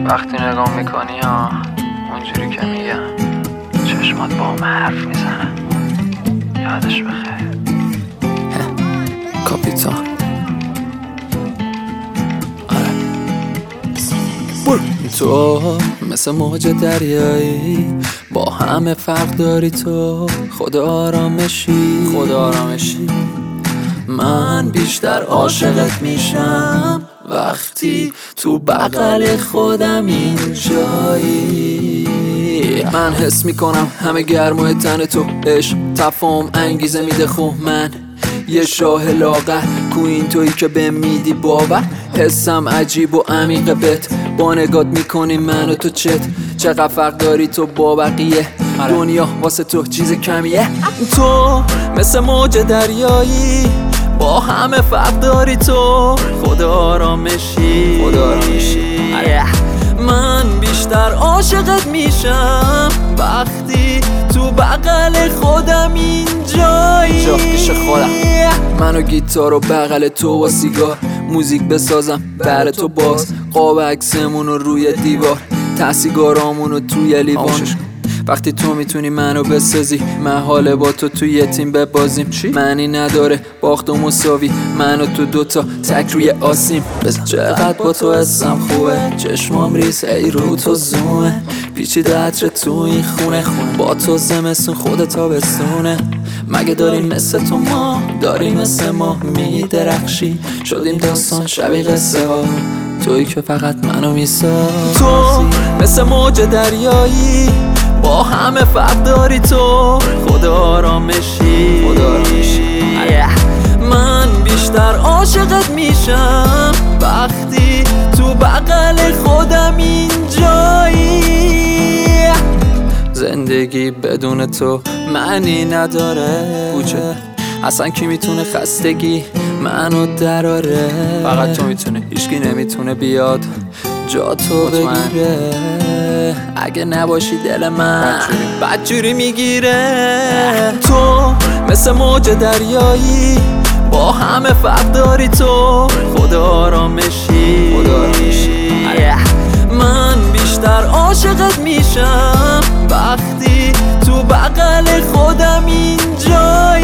وقتی نگاه میکنی ها اونجوری که میگم چشمات با هم حرف میزنه. یادش بخیر کاپیتان. تو مثل موج دریایی با همه فرق داری، تو خدا آرامشی. من بیشتر عاشقت میشم وقتی تو بغل خودم اینجایی. من حس میکنم همه گرمای تن تو، عشق تفاهم انگیزه میده. خب من یه شاه لاغر کوین تویی که به میدی باور. حسم عجیب و عمیق بهت، با نگات میکنی من و تو چقدر فرق داری تو با بقیه. دنیا واسه تو چیز کمیه. تو مثل موج دریایی با همه فرق داری، تو خدا آرامشی. من بیشتر عاشقت میشم وقتی تو بغل خودم اینجایی. جا پیش خودم منو گیتار و بغل تو با سیگار موزیک بسازم بر تو باز. قاب عکسمونو روی دیوار، تحصیلگارامونو توی لیوان. وقتی تو میتونی منو بسازی، من حاله با تو توی یه تیم ببازیم. معنی نداره باخت و مساوی، من و تو دوتا تک روی آسیم. چقدر با تو حسم خوبه، چشمام ریز ای رو تو زومه. پیچیده عطر تو این خونه، با تو زمستون خود تابستونه. مگه داریم مثل تو ما، داریم مثل ما میدرخشی. شدیم داستان شبیه قصه ها، تویی که فقط منو میسازی. تو مثل موج دریایی با همه فرق داری، تو خدا آرامشی. من بیشتر عاشقت میشم وقتی تو بغل خودم اینجایی. زندگی بدون تو معنی نداره، بوچه اصلا کی میتونه خستگی منو دراره. فقط تو میتونه، هیچکی نمیتونه بیاد جا تو بگیره. اگه نباشی دل من بدجوری میگیره. تو مثل موج دریایی با همه فرق داری، تو خدا آرامشی. من بیشتر عاشقت میشم وقتی تو بغل خودم اینجایی.